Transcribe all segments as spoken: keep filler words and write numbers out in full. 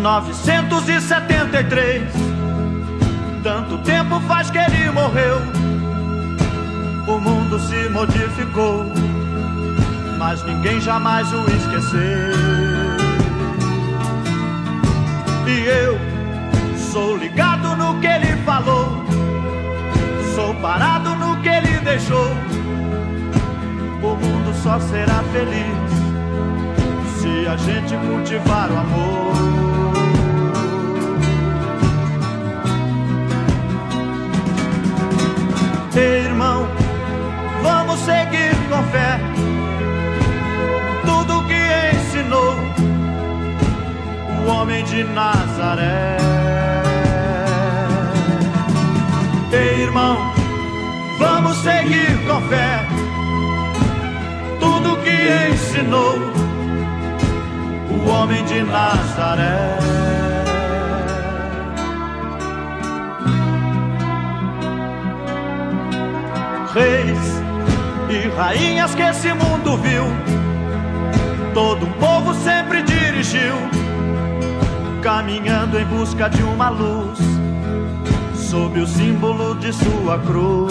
novecentos e setenta e três. Tanto tempo faz que ele morreu. O mundo se modificou, mas ninguém jamais o esqueceu. E eu sou ligado no que ele falou, sou parado no que ele deixou. O mundo só será feliz se a gente cultivar o amor. Ei, irmão, vamos seguir com fé tudo que ensinou o homem de Nazaré. Ei, irmão, vamos seguir com fé tudo que ensinou o homem de Nazaré. Reis e rainhas que esse mundo viu, todo um povo sempre dirigiu, caminhando em busca de uma luz, sob o símbolo de sua cruz.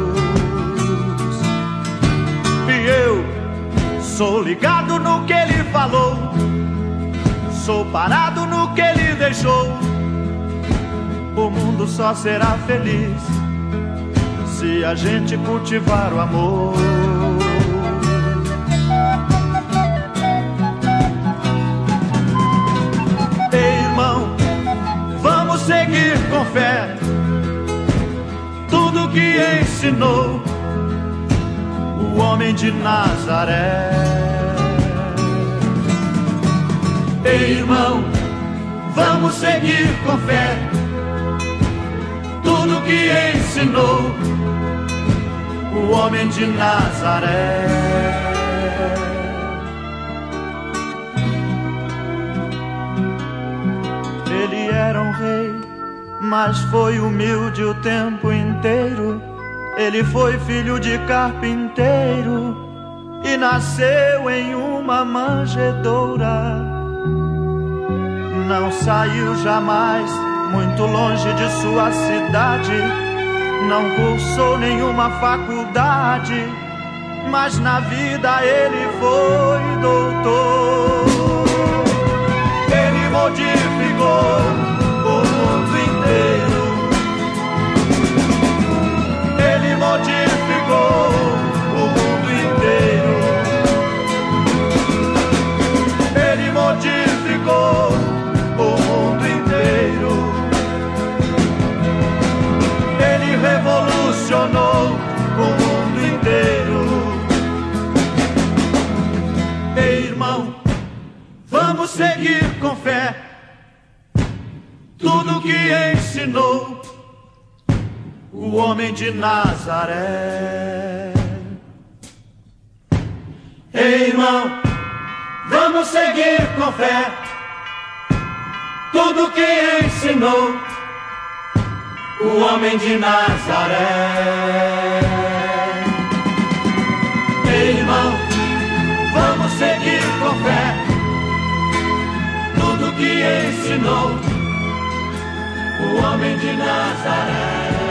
E eu sou ligado no que ele falou, sou parado no que ele deixou. O mundo só será feliz se a gente cultivar o amor. Ei, irmão, vamos seguir com fé tudo que ensinou o homem de Nazaré. Ei, irmão, vamos seguir com fé tudo que ensinou o homem de Nazaré. Ele era um rei, mas foi humilde o tempo inteiro. Ele foi filho de carpinteiro e nasceu em uma manjedoura. Não saiu jamais muito longe de sua cidade, não cursou nenhuma faculdade, mas na vida ele foi doutor. Ele modificou o mundo inteiro. Ele modificou o mundo inteiro. Ele modificou o mundo inteiro. Ele revolucionou o mundo inteiro. Ei, irmão, vamos seguir com fé tudo que ensinou o homem de Nazaré. Ei, irmão, vamos seguir com fé tudo que ensinou o homem de Nazaré. Ei, irmão, vamos seguir com fé tudo que ensinou o homem de Nazaré.